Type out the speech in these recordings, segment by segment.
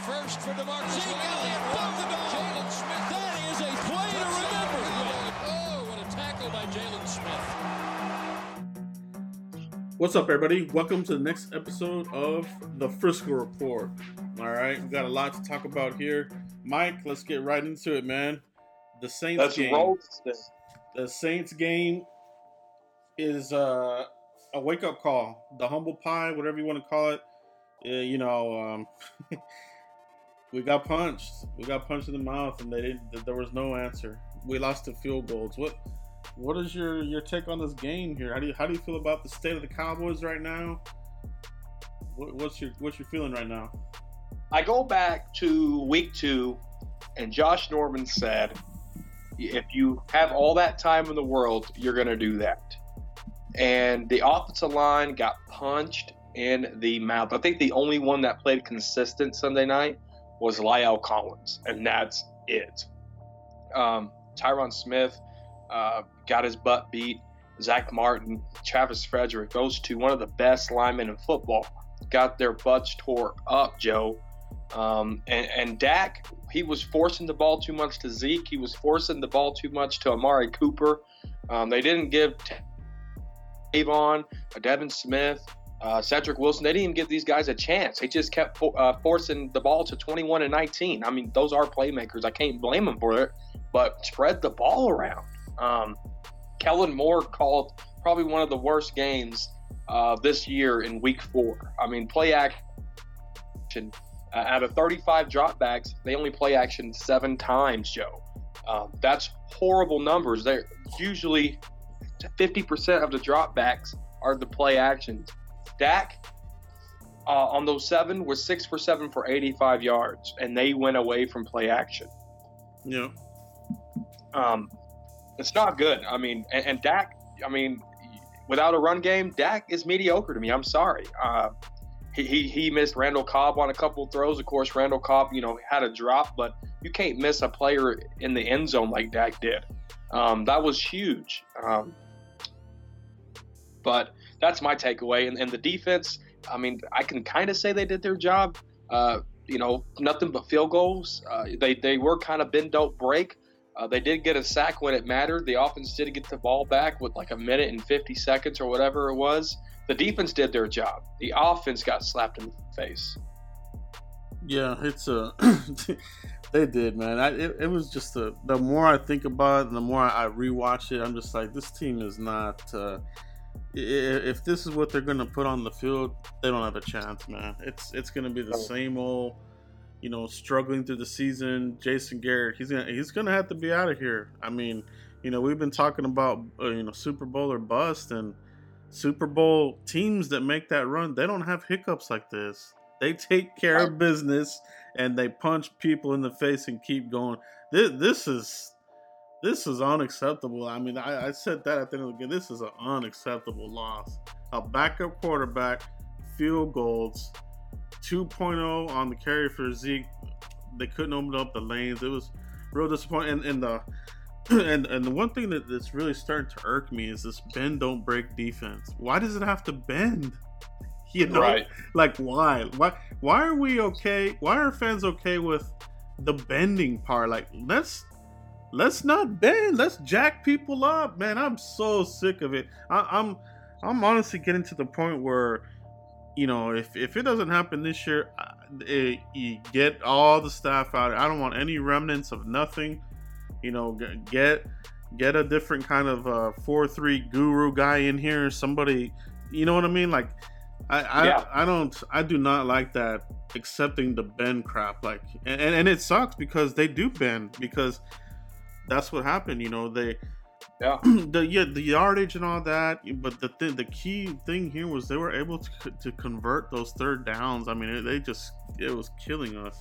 first for DeMarcus. Zeke Elliott above the dog. Jalen Smith. That is a play to remember. Oh, what a tackle by Jalen Smith. What's up, everybody? Welcome to the next episode of the Frisco Report. All right, we got a lot to talk about here. Mike, let's get right into it, man. The Saints game. Roll. The Saints game is a wake-up call. The humble pie, whatever you want to call it. We got punched. We got punched in the mouth, and there was no answer. We lost to field goals. What is your take on this game here? How do you feel about the state of the Cowboys right now? What's your feeling right now? I go back to week 2, and Josh Norman said, if you have all that time in the world, you're going to do that. And the offensive line got punched in the mouth. I think the only one that played consistent Sunday night was La'el Collins, and that's it. Tyron Smith got his butt beat. Zach Martin, Travis Frederick, those two, one of the best linemen in football, got their butts tore up, Joe. And Dak, he was forcing the ball too much to Zeke. He was forcing the ball too much to Amari Cooper. They didn't give Avon, Devin Smith, Cedric Wilson. They didn't even give these guys a chance. They just kept forcing the ball to 21 and 19. I mean, those are playmakers. I can't blame them for it, but spread the ball around. Kellen Moore called probably one of the worst games this year in week 4. I mean, play action. Out of 35 dropbacks, they only play action 7 times, Joe. That's horrible numbers. They're usually 50% of the dropbacks are the play actions. Dak, on those 7, was 6 for 7 for 85 yards, and they went away from play action. Yeah. It's not good. I mean, and Dak, I mean, without a run game, Dak is mediocre to me. I'm sorry. He missed Randall Cobb on a couple of throws. Of course, Randall Cobb, had a drop, but you can't miss a player in the end zone like Dak did. That was huge. But that's my takeaway. And the defense, I mean, I can kind of say they did their job. Nothing but field goals. They were kind of bend, don't break. They did get a sack when it mattered. The offense did get the ball back with like a minute and 50 seconds or whatever it was. The defense did their job. The offense got slapped in the face. Yeah, it's they did, man. It was just the more I think about it, the more I rewatch it, I'm just like, this team is not. If this is what they're gonna put on the field, they don't have a chance, man. It's gonna be the same old, struggling through the season. Jason Garrett, he's gonna have to be out of here. I mean, we've been talking about Super Bowl or bust, and Super Bowl teams that make that run, they don't have hiccups like this. They take care of business and they punch people in the face and keep going. This is unacceptable. I mean, I said that at the end of the game. This is an unacceptable loss. A backup quarterback, field goals, 2.0 on the carry for Zeke. They couldn't open up the lanes. It was real disappointing. And the one thing that's really starting to irk me is this bend don't break defense. Why does it have to bend? Right. Like why? Why are we okay? Why are fans okay with the bending part? Like let's not bend. Let's jack people up, man. I'm so sick of it. I'm honestly getting to the point where, if it doesn't happen this year, you get all the staff out. I don't want any remnants of nothing. Get a different kind of 4-3 guru guy in here. Somebody, you know what I mean? Like, I do not like that accepting the bend crap. Like, and it sucks because they do bend, because that's what happened. The yardage and all that. But the key thing here was they were able to convert those third downs. I mean, it was killing us.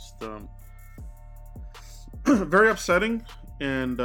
Very upsetting, and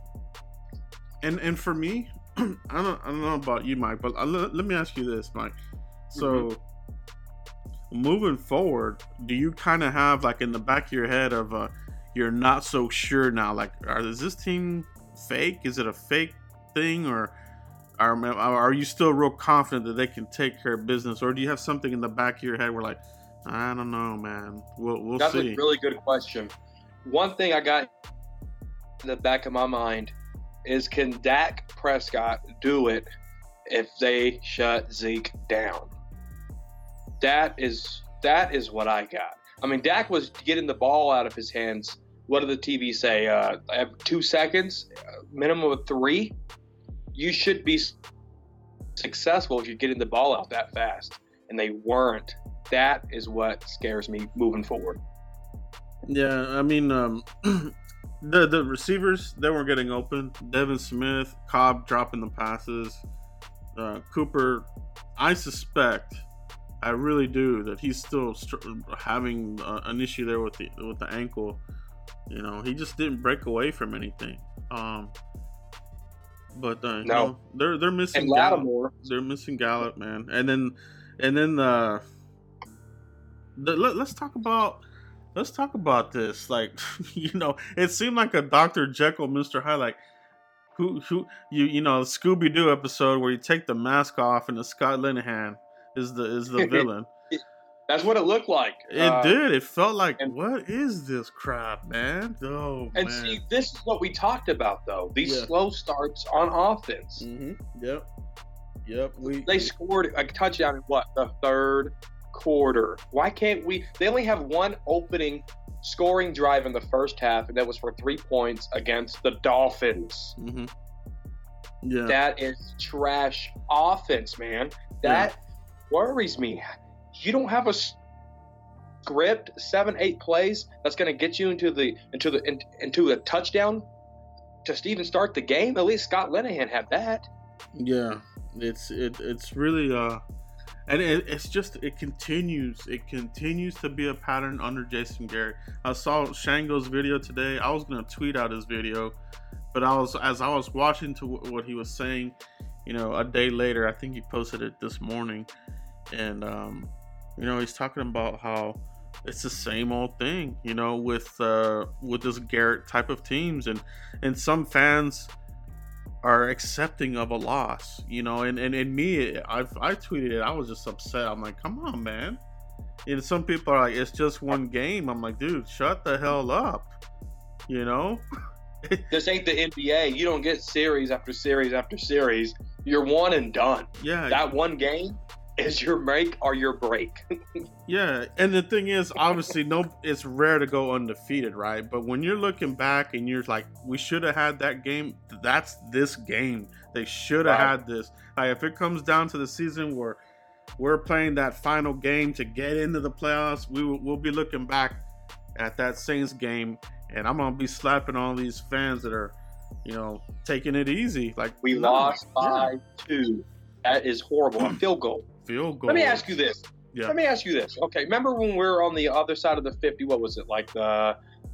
for me, I don't know about you, Mike, but let me ask you this, Mike. So, moving forward, do you kind of have like in the back of your head of you're not so sure now? Like, is this team fake? Is it a fake thing, or are you still real confident that they can take care of business, or do you have something in the back of your head where like, I don't know, man. We'll That's see. a really good question. One thing I got in the back of my mind is, can Dak Prescott do it if they shut Zeke down? That is what I got. I mean, Dak was getting the ball out of his hands. What did the TV say? I have 2 seconds, minimum of 3. You should be successful if you're getting the ball out that fast, and they weren't. That is what scares me moving forward. Yeah, I mean, the receivers, they weren't getting open. Devin Smith, Cobb dropping the passes. Cooper, I suspect, I really do, that he's still having an issue there with the ankle. You know, he just didn't break away from anything. But no, you know, they're missing and Lattimore. Gallup. They're missing Gallup, man. And then let's talk about this. Like, you know, it seemed like a Dr. Jekyll, Mr. Hyde. Like, who you know, Scooby Doo episode where you take the mask off and the Scott Linehan is the villain. That's what it looked like. It did. It felt like, what is this crap, man? Oh, and man. see, this is what we talked about, though. These slow starts on offense. Mm-hmm. Yep. They scored a touchdown in the third quarter. Why can't we? They only have one opening scoring drive in the first half, and that was for 3 points against the Dolphins. Mm-hmm. Yeah. That is trash offense, man. That worries me. You don't have a script, 7-8 plays that's going to get you into a touchdown to even start the game. At least Scott Linehan had that. Yeah, it's really and it continues to be a pattern under Jason Garrett. I saw Shango's video today. I was going to tweet out his video, but as I was watching to what he was saying, you know, a day later, I think he posted it this morning, and you know, he's talking about how it's the same old thing, you know, with this Garrett type of teams, and some fans are accepting of a loss, you know, and me, I tweeted it. I was just upset. I'm like, come on, man. And some people are like, it's just one game. I'm like, dude, shut the hell up, you know. This ain't the NBA. You don't get series after series after series. You're one and done. Yeah, that one game is your make or your break. Yeah, and the thing is, obviously, it's rare to go undefeated, right? But when you're looking back and you're like, we should have had that game. That's this game. They should have had this. Like, if it comes down to the season where we're playing that final game to get into the playoffs, we'll be looking back at that Saints game, and I'm gonna be slapping all these fans that are, you know, taking it easy. Like, we lost by 2. That is horrible. A field goal. Let me ask you this. Okay, remember when we were on the other side of the 50? What was it, like the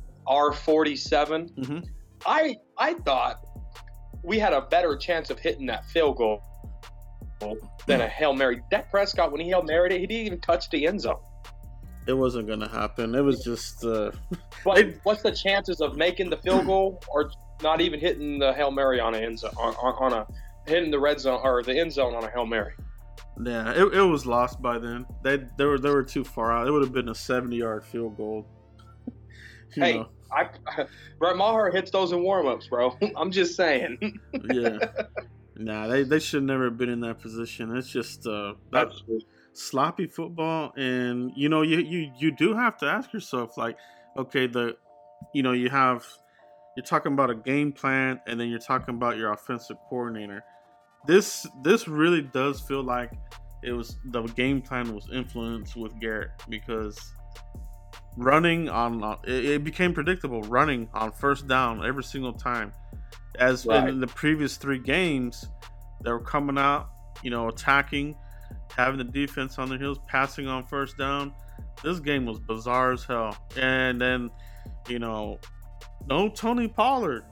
R47? Mm-hmm. I thought we had a better chance of hitting that field goal than a Hail Mary. Dak Prescott, when he Hail Maried it, he didn't even touch the end zone. It wasn't going to happen. It was just... But what's the chances of making the field goal or not even hitting the Hail Mary on an end zone, hitting the red zone or the end zone on a Hail Mary? Yeah, it was lost by then. They were too far out. It would have been a 70-yard field goal. Hey, Brett Maher hits those in warm-ups, bro. I'm just saying. Yeah. Nah, they should never have been in that position. It's just that sloppy football, and you know, you do have to ask yourself, like, okay, you're talking about a game plan, and then you're talking about your offensive coordinator. This really does feel like the game plan was influenced with Garrett, because running it became predictable, running on first down every single time. As in the previous 3 games, they were coming out, you know, attacking, having the defense on their heels, passing on first down. This game was bizarre as hell. And then, you know, no Tony Pollard.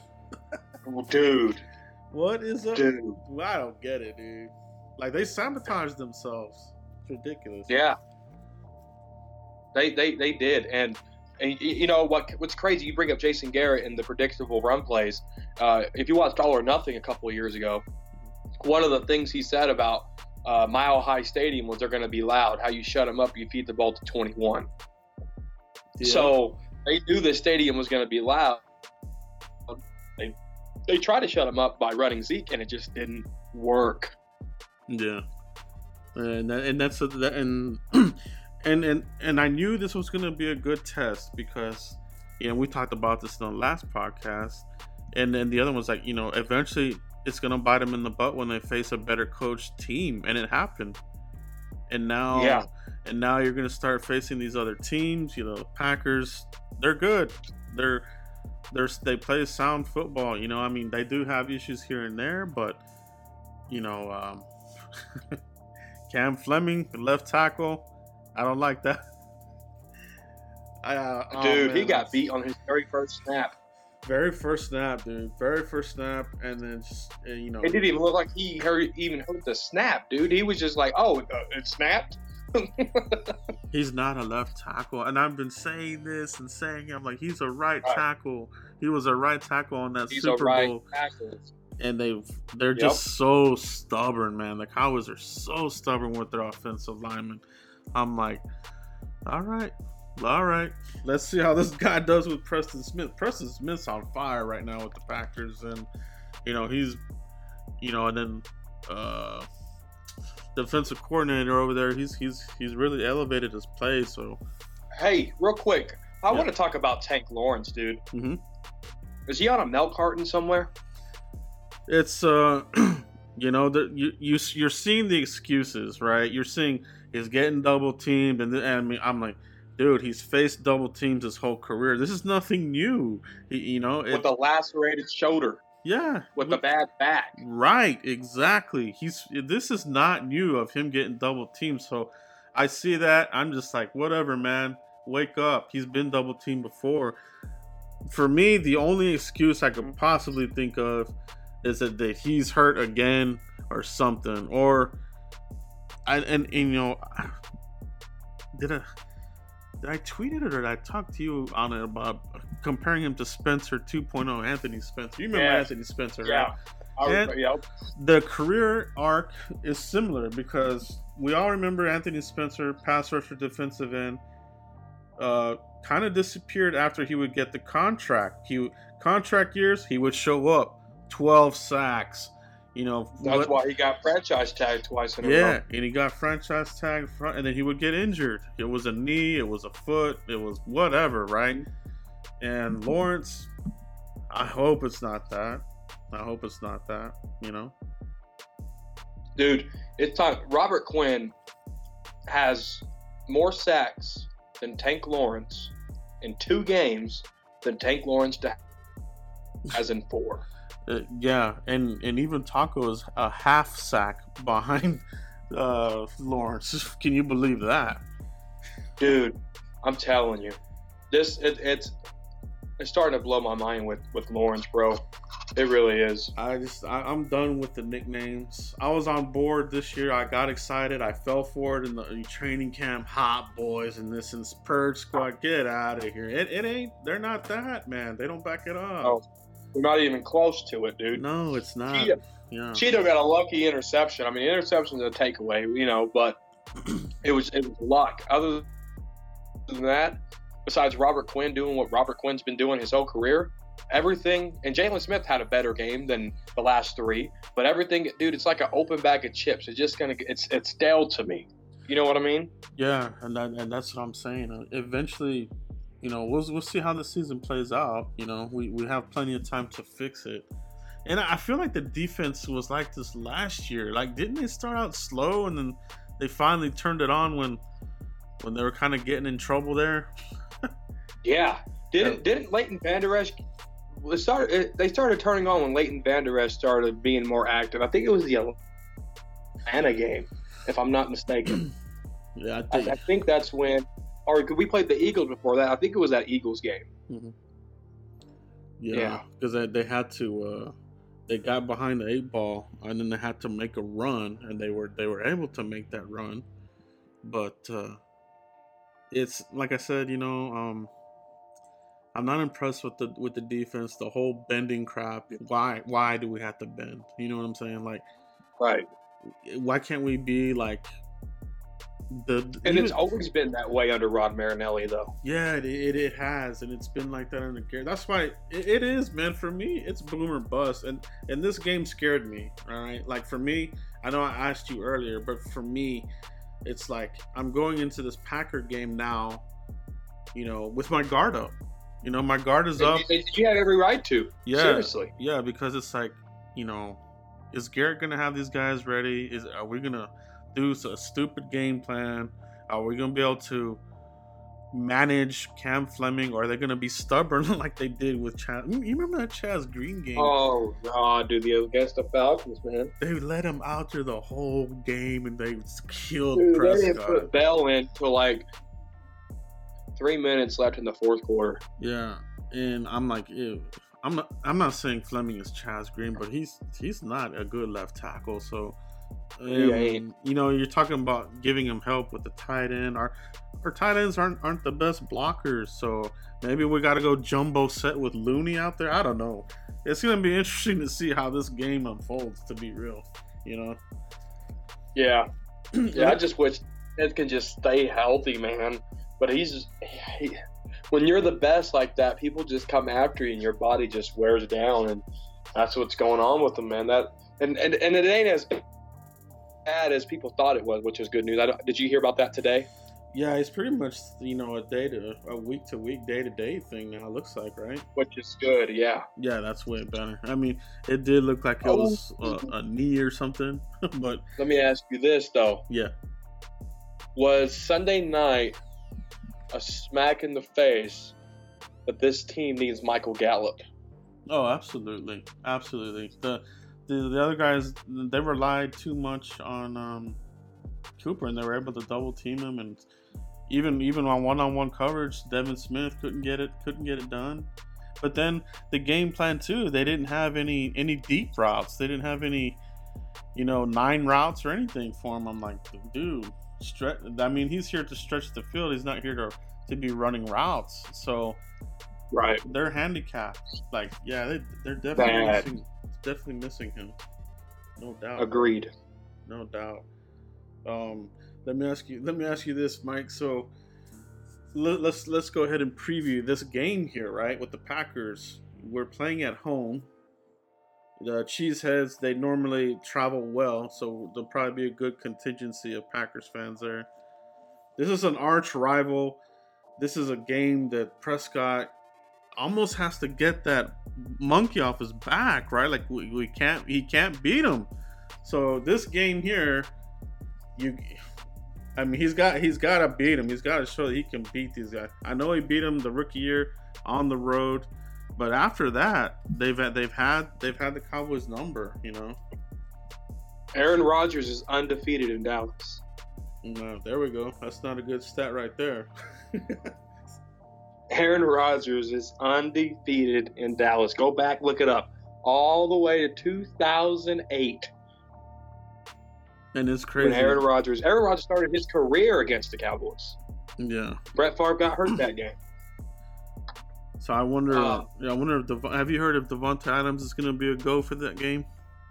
Dude. What is up? Dude. I don't get it, dude. Like, they sabotaged themselves. It's ridiculous. Yeah. They did. And you know what's crazy, you bring up Jason Garrett and the predictable run plays. If you watched All or Nothing a couple of years ago, one of the things he said about Mile High Stadium was they're going to be loud. How you shut them up, you feed the ball to 21. Yeah. So they knew the stadium was going to be loud. They tried to shut them up by running Zeke, and it just didn't work. Yeah, and I knew this was going to be a good test because, we talked about this in the last podcast, and then the other one's like, eventually it's going to bite them in the butt when they face a better coached team, and it happened. And now, you're going to start facing these other teams. The Packers, they're good. They play sound football. They do have issues here and there, but Cam Fleming, the left tackle, I don't like that. He got beat on his very first snap. Very first snap, dude. Very first snap, and then it didn't even look like he even hurt the snap, dude. He was just like, "Oh, it snapped." He's not a left tackle, and I've been saying this and saying, I'm like, he's a right tackle. He was a right tackle on that Super Bowl. Tackle. And they're just so stubborn, man. The Cowboys are so stubborn with their offensive linemen. I'm like, all right. Let's see how this guy does with Preston Smith. Preston Smith's on fire right now with the Packers, and he's, and then defensive coordinator over there. He's really elevated his play. So, hey, real quick, I want to talk about Tank Lawrence, dude. Mm-hmm. Is he on a milk carton somewhere? It's you're seeing the excuses, right? You're seeing he's getting double teamed, and I'm like, dude, he's faced double teams his whole career. This is nothing new. With a lacerated shoulder. Yeah, with a bad back. Right, exactly. This is not new of him getting double teamed. So I see that. I'm just like, whatever, man. Wake up. He's been double teamed before. For me, the only excuse I could possibly think of is that he's hurt again or something. Or did I tweet it or did I talk to you on it about comparing him to Spencer 2.0, Anthony Spencer? You remember Anthony Spencer, right? Yep. The career arc is similar because we all remember Anthony Spencer, pass rusher, defensive end, kind of disappeared after he would get the contract. Contract years, he would show up, 12 sacks. That's why he got franchise tagged twice in a row. Yeah, and he got franchise tagged front, and then he would get injured. It was a knee, it was a foot, it was whatever, right? And Lawrence, I hope it's not that. Dude, it's time. Robert Quinn has more sacks than Tank Lawrence in 2 games than Tank Lawrence has in 4. Yeah, and even Taco is a half sack behind Lawrence. Can you believe that? Dude, I'm telling you, it's starting to blow my mind with Lawrence, bro. It really is. I'm done with the nicknames. I was on board this year. I got excited. I fell for it in the training camp. Hot boys and this and Purge Squad. Get out of here. It ain't. They're not that, man. They don't back it up. Oh. We're not even close to it, dude. No, it's not. Cheeto got a lucky interception. I mean, interception's a takeaway, but it was luck. Other than that, besides Robert Quinn doing what Robert Quinn's been doing his whole career, everything, and Jalen Smith had a better game than the last 3, but everything, dude, it's like an open bag of chips. It's stale to me. You know what I mean? Yeah, and that's what I'm saying. Eventually, we'll see how the season plays out. We have plenty of time to fix it. And I feel like the defense was like this last year. Like, didn't they start out slow and then they finally turned it on when they were kind of getting in trouble there? Yeah. Didn't Leighton Vander Esch they started turning on when Leighton Vander Esch started being more active. I think it was the Atlanta game, if I'm not mistaken. Yeah, I think that's when. Or we played the Eagles before that. I think it was that Eagles game. Mm-hmm. Yeah, because they had to. They got behind the 8 ball, and then they had to make a run, and they were able to make that run. But it's like I said, I'm not impressed with the defense. The whole bending crap. Why do we have to bend? You know what I'm saying? Like, right. Why can't we be like it's always been that way under Rod Marinelli, though. Yeah, it has, and it's been like that under Garrett. That's why it is, man. For me, it's boom or bust, and this game scared me. All right, like for me, I know I asked you earlier, but for me, it's like I'm going into this Packer game now, with my guard up. My guard is up. You have every right to. Yeah, seriously. Yeah, because it's like, is Garrett gonna have these guys ready? Are we gonna do a stupid game plan? Are we gonna be able to manage Cam Fleming, or are they gonna be stubborn like they did with Chaz? You remember that Chaz Green game? Oh God, dude, against the Falcons, man. They let him out there the whole game, and they killed Dude, Prescott. They didn't put Bell in till like 3 minutes left in the fourth quarter. Yeah, and I'm like, ew. I'm not saying Fleming is Chaz Green, but he's not a good left tackle. So, you're talking about giving him help with the tight end. Our tight ends aren't the best blockers. So maybe we got to go jumbo set with Looney out there. I don't know. It's gonna be interesting to see how this game unfolds. To be real, Yeah, I just wish Ed can just stay healthy, man. But when you're the best like that, people just come after you, and your body just wears down, and that's what's going on with them, man. And it ain't as bad as people thought it was, which is good news. Did you hear about that today? Yeah, it's pretty much a week to week, day to day thing now. It looks like, right? Which is good, yeah. Yeah, that's way better. I mean, it did look like it was a knee or something, but let me ask you this though. Yeah. Was Sunday night a smack in the face that this team needs Michael Gallup? Oh, absolutely. The other guys, they relied too much on Cooper, and they were able to double team him, and even on one-on-one coverage, Devin Smith couldn't get it done. But then the game plan too, they didn't have any deep routes. They didn't have any 9 routes or anything for him. I'm like, dude, he's here to stretch the field. He's not here to be running routes. So, right, they're handicapped. Like, yeah, they're definitely missing him. No doubt. Agreed. No doubt. Let me ask you this, Mike. So, let's go ahead and preview this game here, right? With the Packers, we're playing at home. The Cheeseheads, they normally travel well, so there'll probably be a good contingency of Packers fans there. This is an arch rival. This is a game that Prescott almost has to get that monkey off his back, right? Like he can't beat him. So this game here, he's got to beat him. He's got to show that he can beat these guys. I know he beat him the rookie year on the road. But after that, they've had the Cowboys number, Aaron Rodgers is undefeated in Dallas. No, there we go. That's not a good stat right there. Aaron Rodgers is undefeated in Dallas. Go back, look it up. All the way to 2008. And it's crazy. When Aaron Rodgers started his career against the Cowboys. Yeah. Brett Favre got hurt that game. So I wonder if have you heard if Devonta Adams is going to be a go for that game?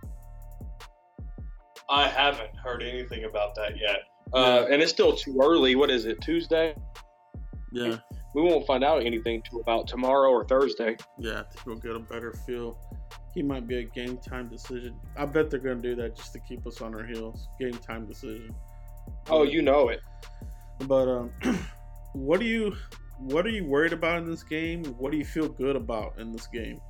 I haven't heard anything about that yet. And it's still too early. What is it, Tuesday? Yeah. We won't find out anything till about tomorrow or Thursday. Yeah, I think we'll get a better feel. He might be a game time decision. I bet they're going to do that just to keep us on our heels. Game time decision. Oh, you know it. But what are you worried about in this game? What do you feel good about in this game?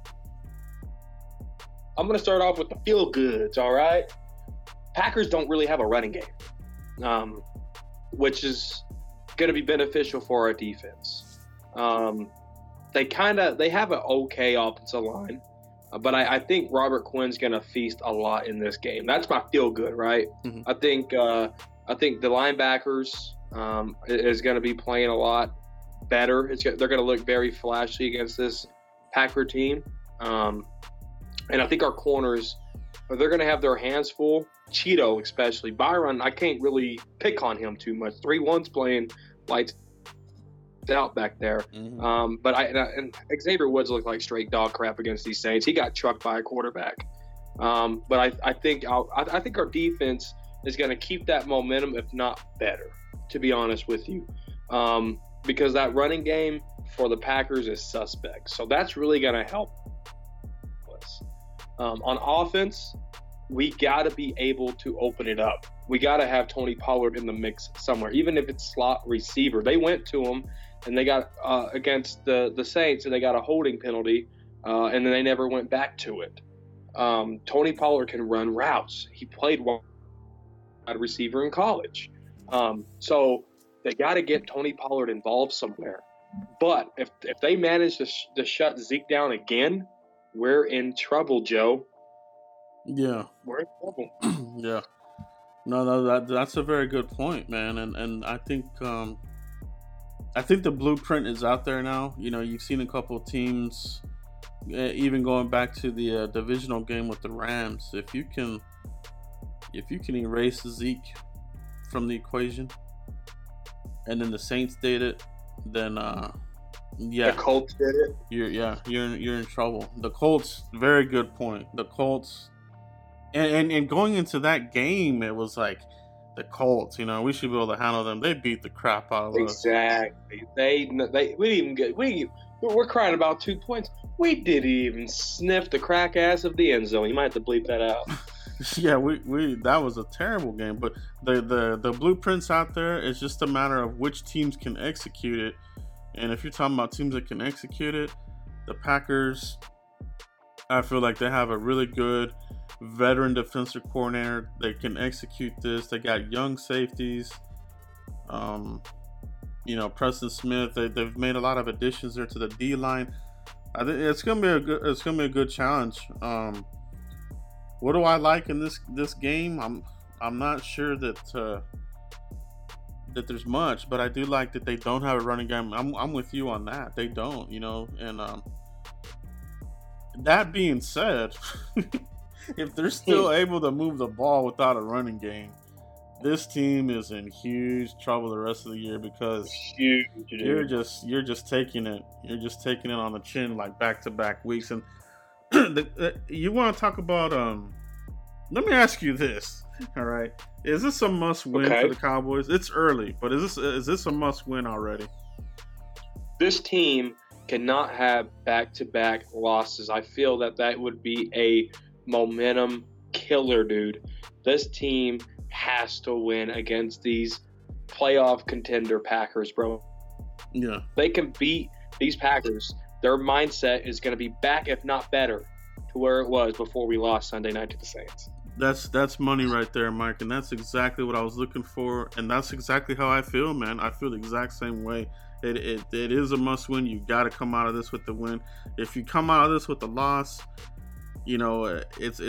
I'm going to start off with the feel goods, all right? Packers don't really have a running game, which is going to be beneficial for our defense. They have an okay offensive line, but I think Robert Quinn's going to feast a lot in this game. That's my feel good, right? Mm-hmm. I think the linebackers is going to be playing a lot better. They're going to look very flashy against this Packer team, and I think our corners, they're going to have their hands full. Cheeto, especially Byron, I can't really pick on him too much. 3-1's playing lights out back there. Mm-hmm. But Xavier Woods looked like straight dog crap against these Saints. He got trucked by a quarterback. But I think our defense is going to keep that momentum, if not better, to be honest with you, because that running game for the Packers is suspect. So that's really going to help us. On offense, we got to be able to open it up. We got to have Tony Pollard in the mix somewhere, even if it's slot receiver. They went to him, and they got against the Saints, and they got a holding penalty, and then they never went back to it. Tony Pollard can run routes. He played wide receiver in college. So they got to get Tony Pollard involved somewhere. But if they manage to shut Zeke down again, we're in trouble, Joe. Yeah. We're in trouble. Yeah. No, that's a very good point, man. And I think the blueprint is out there now. You know, you've seen a couple of teams, even going back to the divisional game with the Rams. If you can erase Zeke from the equation, and then the Saints did it, then The Colts did it. You're in trouble. The Colts, very good point. The Colts, and going into that game, it was like the Colts. You know, we should be able to handle them. They beat the crap out of us. Exactly. We're crying about 2 points. We didn't even sniff the crack ass of the end zone. You might have to bleep that out. Yeah, we that was a terrible game. But the blueprint's out there. It's just a matter of which teams can execute it. And if you're talking about teams that can execute it, the Packers, I feel like they have a really good veteran defensive coordinator. They can execute this. They got young safeties. You know, Preston Smith. They've made a lot of additions there to the D line. I think it's gonna be a good challenge. What do I like in this game? I'm not sure that there's much, but I do like that they don't have a running game. I'm with you on that. They don't, you know. And that being said, if they're still able to move the ball without a running game, this team is in huge trouble the rest of the year, because you're just taking it on the chin, like back-to-back weeks. And you want to talk about let me ask you this, all right? Is this a must-win for the Cowboys? It's early, but is this a must-win already? This team cannot have back-to-back losses. I feel that would be a momentum killer, dude. This team has to win against these playoff contender Packers, bro. Yeah. They can beat these Packers. Their mindset is going to be back, if not better, to where it was before we lost Sunday night to the Saints. That's money right there, Mike, and that's exactly what I was looking for, and that's exactly how I feel, man. I feel the exact same way. It is a must-win. You got to come out of this with the win. If you come out of this with the loss, you know,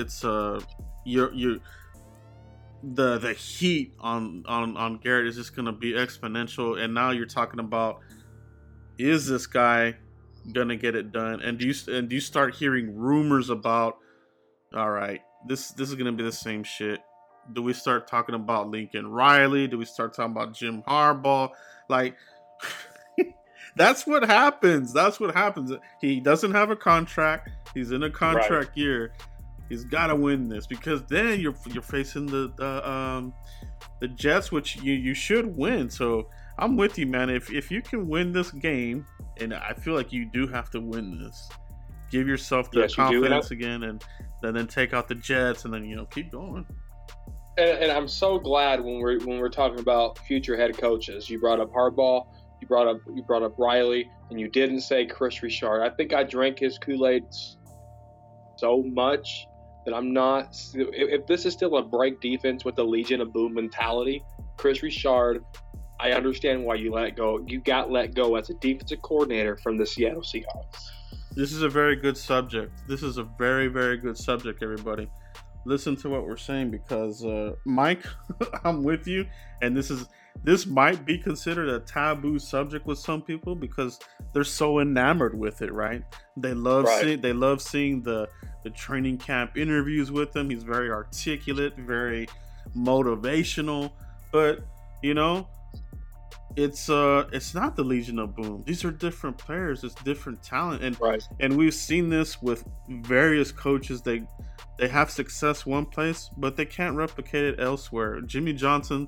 the heat on Garrett is just going to be exponential. And now you're talking about, is this guy gonna get it done? And do you start hearing rumors about, all right, this is gonna be the same shit? Do we start talking about Lincoln Riley? Do we start talking about Jim Harbaugh? Like, that's what happens. He doesn't have a contract. He's in a contract year. He's got to win this, because then you're facing the Jets, which you should win. So I'm with you, man. If you can win this game, and I feel like you do have to win this, give yourself the confidence again, and then take out the Jets, and then, you know, keep going. And I'm so glad when we're talking about future head coaches, you brought up Harbaugh, you brought up Riley, and you didn't say Chris Richard. I think I drank his Kool-Aid so much that I'm not. If this is still a break defense with the Legion of Boom mentality, Chris Richard, I understand why you let go. You got let go as a defensive coordinator from the Seattle Seahawks. This is a very good subject. This is a very, very good subject, everybody. Listen to what we're saying, because Mike, I'm with you, and this might be considered a taboo subject with some people because they're so enamored with it, right? They love seeing the training camp interviews with him. He's very articulate, very motivational, but you know, it's not the Legion of Boom. These are different players. It's different talent, and we've seen this with various coaches. They have success one place, but they can't replicate it elsewhere. Jimmy Johnson,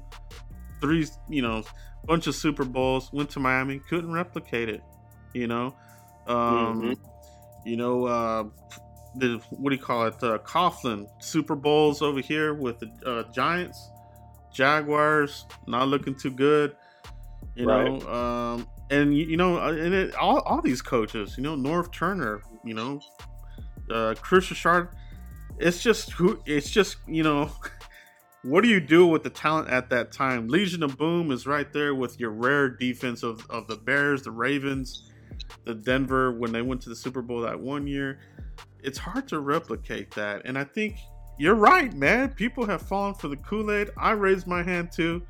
bunch of Super Bowls, went to Miami, couldn't replicate it. Mm-hmm. What do you call it? Coughlin, Super Bowls over here with the Giants, Jaguars, not looking too good. All these coaches, Norv Turner, Chris Richard. It's just what do you do with the talent at that time? Legion of Boom is right there with your rare defense of the Bears, the Ravens, the Denver when they went to the Super Bowl that one year. It's hard to replicate that, and I think you're right, man. People have fallen for the Kool-Aid. I raised my hand too.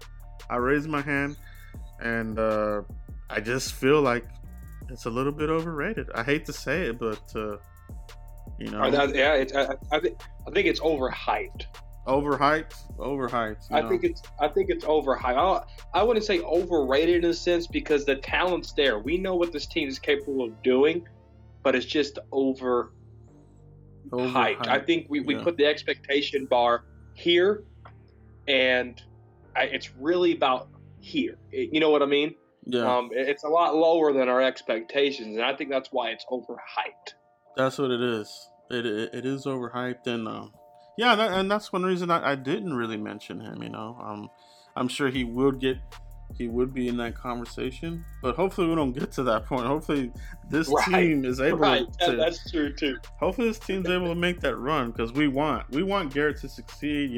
And I just feel like it's a little bit overrated. I hate to say it, but I think it's overhyped. Overhyped. I think it's overhyped. I wouldn't say overrated in a sense because the talent's there. We know what this team is capable of doing, but it's just overhyped. I think we put the expectation bar here, and it's really about here. You know what I mean? Yeah. It's a lot lower than our expectations, and I think that's why it's overhyped. That's what it is. It is overhyped, and and that's one reason I didn't really mention him. I'm sure he would be in that conversation, but hopefully we don't get to that point. Hopefully this team is able to. That's true too. Hopefully this team's able to make that run because we want Garrett to succeed.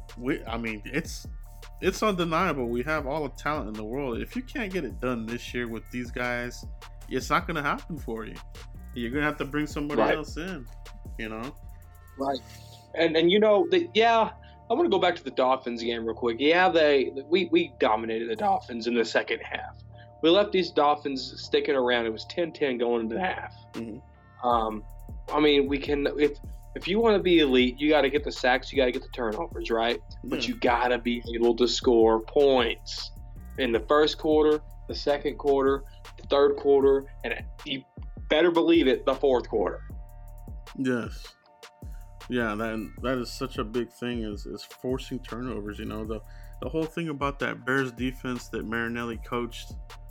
It's undeniable. We have all the talent in the world. If you can't get it done this year with these guys, it's not going to happen for you. You're going to have to bring somebody else in, Right. And I want to go back to the Dolphins game real quick. Yeah, we dominated the Dolphins in the second half. We left these Dolphins sticking around. It was 10-10 going into the half. Mm-hmm. We can if you want to be elite, you got to get the sacks, you got to get the turnovers, right? Yeah. But you got to be able to score points in the first quarter, the second quarter, the third quarter, and you better believe it, the fourth quarter. Yes. Yeah, that is such a big thing is forcing turnovers. The whole thing about that Bears defense that Marinelli coached,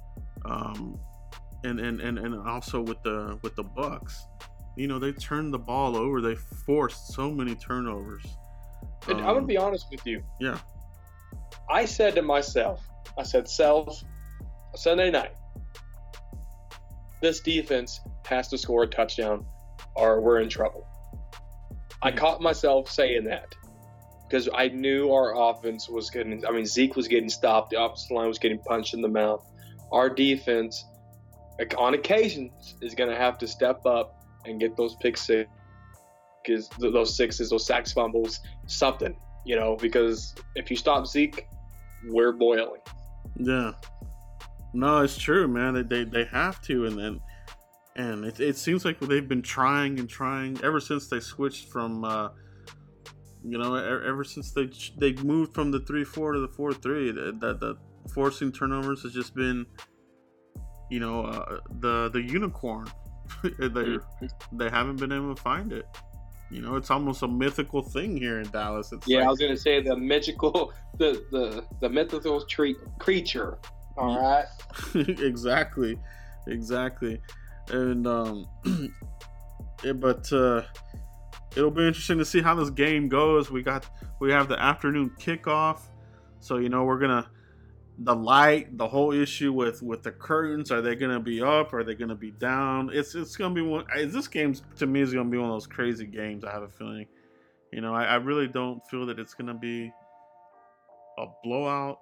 and also with the Bucks, they turned the ball over. They forced so many turnovers. And I'm gonna be honest with you. Yeah. I said to myself, Sunday night, this defense has to score a touchdown, or we're in trouble. I caught myself saying that because I knew our offense was getting. Zeke was getting stopped. The offensive line was getting punched in the mouth. Our defense, on occasions, is going to have to step up and get those pick sixes, those sacks, fumbles, something. Because if you stop Zeke, we're boiling. Yeah. No, it's true, man. They have to, and it seems like they've been trying ever since they switched from, ever since they moved from the 3-4 to the 4-3. That forcing turnovers has just been, the unicorn. They haven't been able to find it. It's almost a mythical thing here in Dallas. I was gonna say the mythical, the mythical creature. All right. Exactly. And but it'll be interesting to see how this game goes. We have the afternoon kickoff, so we're gonna the whole issue with the curtains. Are they gonna be up? Are they gonna be down? It's gonna be one. This game to me is gonna be one of those crazy games. I have a feeling. I really don't feel that it's gonna be a blowout.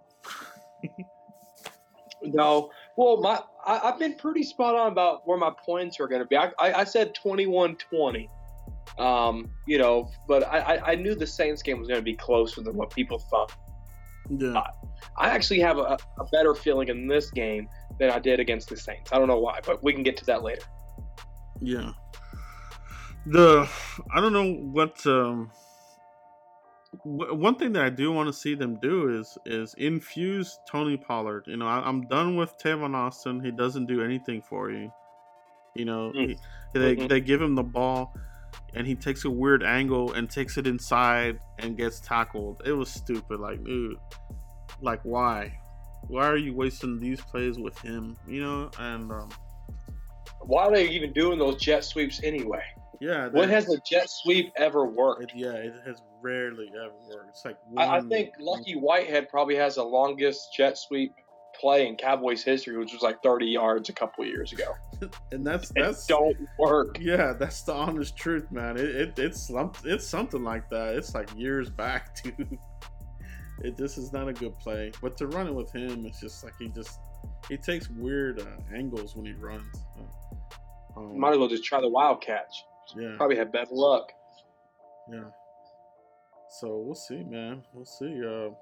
No. Well, I've been pretty spot on about where my points are going to be. I said 21-20. But I knew the Saints game was going to be closer than what people thought. Yeah. I actually have a better feeling in this game than I did against the Saints. I don't know why, but we can get to that later. Yeah. I don't know what One thing that I do want to see them do is infuse Tony Pollard. You know, I'm done with Tavon Austin. He doesn't do anything for you. You know, they give him the ball, and he takes a weird angle and takes it inside and gets tackled. It was stupid. Like, dude, like why? Why are you wasting these plays with him? You know, and why are they even doing those jet sweeps anyway? Yeah. When has a jet sweep ever worked? It has rarely ever worked. It's like I think Lucky Whitehead probably has the longest jet sweep play in Cowboys history, which was like 30 yards a couple of years ago. And that's it don't work. Yeah, that's the honest truth, man. It's something like that. It's like years back, dude. This is not a good play. But to run it with him, it's just like he takes weird angles when he runs. Might as well just try the wild catch. Yeah. Probably had better luck. Yeah. So we'll see, man. We'll see. Do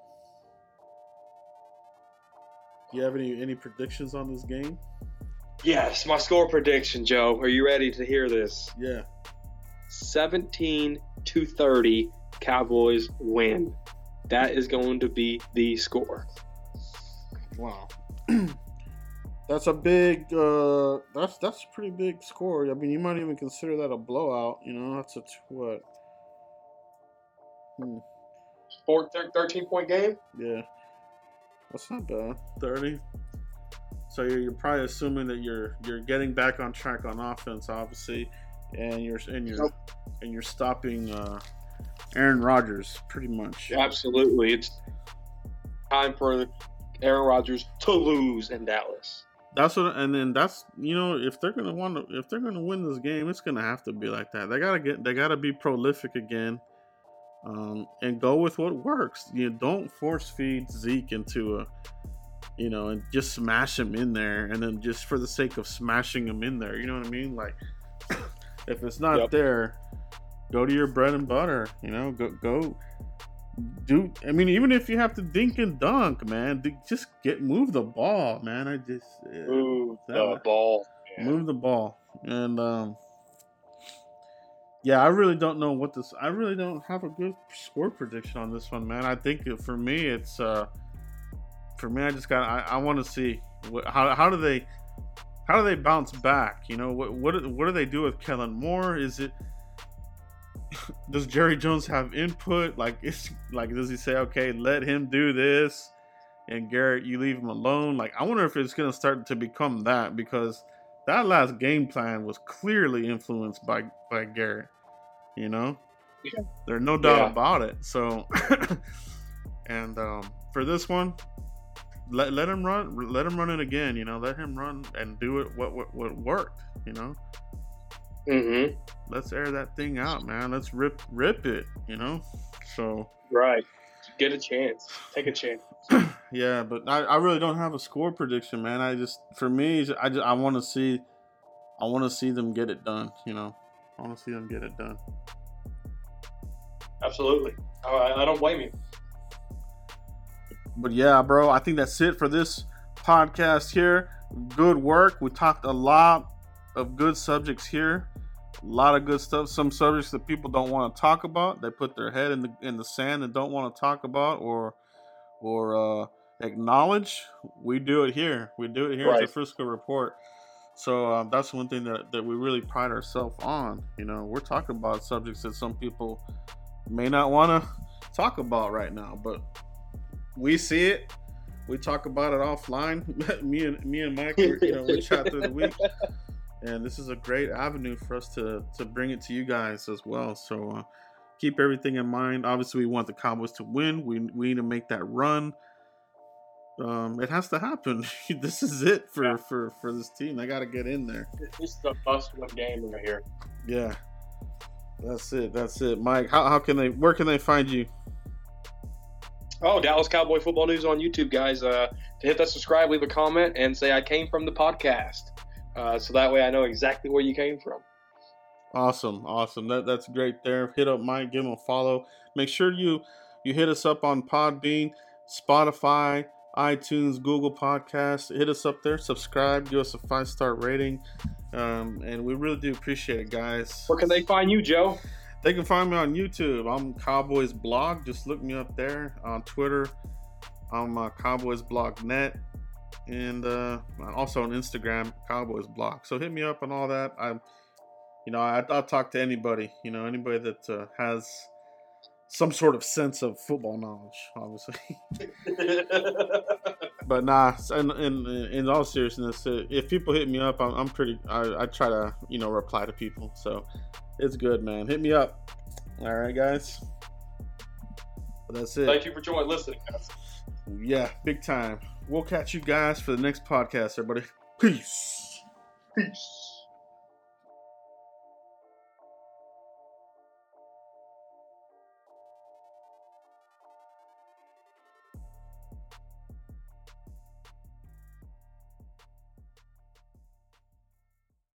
you have any predictions on this game? Yes, my score prediction, Joe. Are you ready to hear this? Yeah. 17-30, Cowboys win. That is going to be the score. Wow. That's a big. That's a pretty big score. I mean, you might even consider that a blowout. You know, that's a what? 13-point game. Yeah, that's not bad. 30. So you're probably assuming that you're getting back on track on offense, obviously, and you're stopping Aaron Rodgers pretty much. Absolutely, it's time for Aaron Rodgers to lose in Dallas. That's what, and then that's, you know, if they're gonna win this game, it's gonna have to be like that. They gotta be prolific again, and go with what works. You know, don't force feed Zeke into and just smash him in there, and then just for the sake of smashing him in there, you know what I mean? Like, if it's not there, go to your bread and butter. You know, go. Dude, I mean, even if you have to dink and dunk, man, just move the ball, man. Move the ball. Yeah. Move the ball, and I really don't know what this. I really don't have a good score prediction on this one, man. I think for me, it's I want to see how do they bounce back? You know, what do they do with Kellen Moore? Is it? Does Jerry Jones have input? Like, does he say, okay, let him do this, and Garrett, you leave him alone? Like, I wonder if it's going to start to become that, because that last game plan was clearly influenced by Garrett. You know, there's no doubt about it. So, and for this one, let him run it again. You know, let him run and do it what worked. You know. Mm-hmm. Let's air that thing out, man. Let's rip it, you know. So right, get a chance, take a chance. Yeah, but I really don't have a score prediction, man. I want to see them get it done. You know, I want to see them get it done. Absolutely, I don't blame you. But yeah, bro, I think that's it for this podcast here. Good work. We talked a lot of good subjects here. A lot of good stuff. Some subjects that people don't want to talk about. They put their head in the sand and don't want to talk about or acknowledge. We do it here. We do it here at the Frisco Report. So that's one thing that we really pride ourselves on. You know, we're talking about subjects that some people may not want to talk about right now, but we see it. We talk about it offline. me and Mike, we chat through the week. And this is a great avenue for us to bring it to you guys as well. So keep everything in mind. Obviously, we want the Cowboys to win. We need to make that run. It has to happen. This is it for this team. They got to get in there. This is a must-win game right here. Yeah, that's it. Mike, where can they find you? Oh, Dallas Cowboy Football News on YouTube, guys. To hit that subscribe, leave a comment, and say I came from the podcast. So that way I know exactly where you came from. Awesome. That's great there. Hit up Mike, give him a follow. Make sure you hit us up on Podbean, Spotify, iTunes, Google Podcasts. Hit us up there, subscribe, give us a 5-star rating. And we really do appreciate it, guys. Where can they find you, Joe? They can find me on YouTube. I'm Cowboys Blog. Just look me up there. On Twitter, I'm Cowboys Blog Net, and also on Instagram, Cowboys Blog. So hit me up on all that. I'll talk to anybody. Anybody that has some sort of sense of football knowledge, obviously. But nah, in all seriousness, if people hit me up, I try to reply to people. So it's good, man. Hit me up. All right, guys. But that's it. Thank you for listening, guys. Yeah, big time. We'll catch you guys for the next podcast, everybody. Peace. Peace.